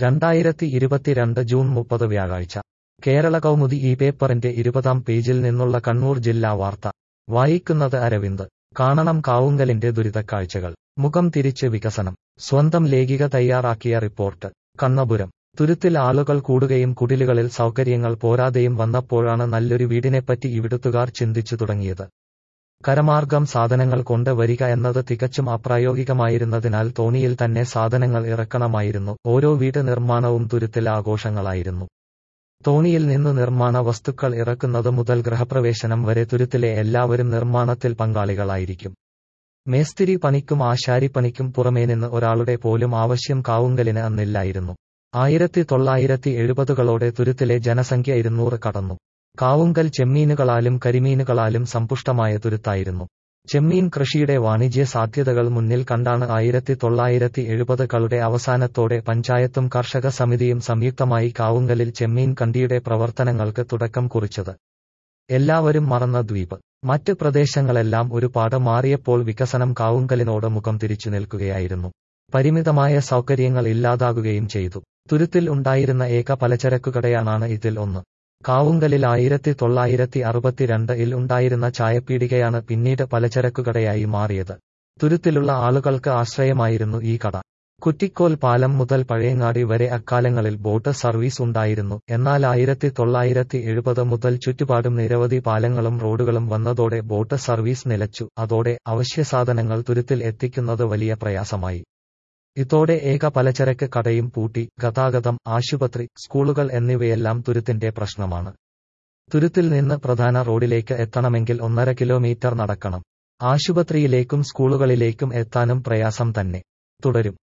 2022 June 30 വ്യാഴാഴ്ച കേരള കൗമുദി ഈ പേപ്പറിന്റെ 20-ാം പേജിൽ നിന്നുള്ള കണ്ണൂർ ജില്ലാ വാർത്ത വായിക്കുന്നത് അരവിന്ദ്. കാണണം കാവുങ്കലിന്റെ ദുരിതക്കാഴ്ചകൾ. മുഖം തിരിച്ച് വികസനം. സ്വന്തം ലേഖിക തയ്യാറാക്കിയ റിപ്പോർട്ട്. കണ്ണപുരം. തുരുത്തിൽ ആളുകൾ കൂടുകയും കുടിലുകളിൽ സൗകര്യങ്ങൾ പോരാതെയും വന്നപ്പോഴാണ് നല്ലൊരു വീടിനെപ്പറ്റി ഇവിടുത്തുകാർ ചിന്തിച്ചു തുടങ്ങിയത്. കരമാർഗം സാധനങ്ങൾ കൊണ്ട് വരിക എന്നത് തികച്ചും അപ്രായോഗികമായിരുന്നതിനാൽ തോണിയിൽ തന്നെ സാധനങ്ങൾ ഇറക്കണമായിരുന്നു. ഓരോ വീട് നിർമ്മാണവും തുരുത്തിൽ ആഘോഷങ്ങളായിരുന്നു. തോണിയിൽ നിന്ന് നിർമ്മാണ വസ്തുക്കൾ ഇറക്കുന്നത് മുതൽ ഗൃഹപ്രവേശനം വരെ തുരുത്തിലെ എല്ലാവരും നിർമ്മാണത്തിൽ പങ്കാളികളായിരിക്കും. മേസ്തിരി പണിക്കും ആശാരിപ്പണിക്കും പുറമേ നിന്ന് ഒരാളുടെ പോലും ആവശ്യം കാവുങ്കലിന് അന്നില്ലായിരുന്നു. 1970കളോടെ തുരുത്തിലെ ജനസംഖ്യ 200 കടന്നു. കാവുങ്കൽ ചെമ്മീനുകളാലും കരിമീനുകളാലും സമ്പുഷ്ടമായ തുരുത്തായിരുന്നു. ചെമ്മീൻ കൃഷിയുടെ വാണിജ്യ സാധ്യതകൾ മുന്നിൽ കണ്ടാണ് 1970കളുടെ അവസാനത്തോടെ പഞ്ചായത്തും കർഷക സമിതിയും സംയുക്തമായി കാവുങ്കലിൽ ചെമ്മീൻ കണ്ടിയുടെ പ്രവർത്തനങ്ങൾക്ക് തുടക്കം കുറിച്ചത്. എല്ലാവരും മറന്ന ദ്വീപ്. മറ്റ് പ്രദേശങ്ങളെല്ലാം ഒരുപാട് മാറിയപ്പോൾ വികസനം കാവുങ്കലിനോട് മുഖം തിരിച്ചു നിൽക്കുകയായിരുന്നു. പരിമിതമായ സൗകര്യങ്ങൾ ഇല്ലാതാകുകയും ചെയ്തു. തുരുത്തിൽ ഉണ്ടായിരുന്ന ഏക പലചരക്കുകടയാണ് ഇതിൽ ഒന്ന്. കാവുങ്കലിൽ 1962-ൽ ഉണ്ടായിരുന്ന ചായപ്പീടികയാണ് പിന്നീട് പലചരക്കുകടയായി മാറിയത്. തുരുത്തിലുള്ള ആളുകൾക്ക് ആശ്രയമായിരുന്നു ഈ കട. കുറ്റിക്കോൽ പാലം മുതൽ പഴയങ്ങാടി വരെ അക്കാലങ്ങളിൽ ബോട്ട് സർവീസ് ഉണ്ടായിരുന്നു. എന്നാൽ 1970 മുതൽ ചുറ്റുപാടും നിരവധി പാലങ്ങളും റോഡുകളും വന്നതോടെ ബോട്ട് സർവീസ് നിലച്ചു. അതോടെ അവശ്യസാധനങ്ങൾ തുരുത്തിൽ എത്തിക്കുന്നത് വലിയ പ്രയാസമായി. ഇതോടെ ഏക പലചരക്ക് കടയും പൂട്ടി. ഗതാഗതം, ആശുപത്രി, സ്കൂളുകൾ എന്നിവയെല്ലാം തുരുത്തിന്റെ പ്രശ്നമാണ്. തുരുത്തിൽ നിന്ന് പ്രധാന റോഡിലേക്ക് എത്തണമെങ്കിൽ 1.5 കിലോമീറ്റർ നടക്കണം. ആശുപത്രിയിലേക്കും സ്കൂളുകളിലേക്കും എത്താനും പ്രയാസം തന്നെ. തുടരും.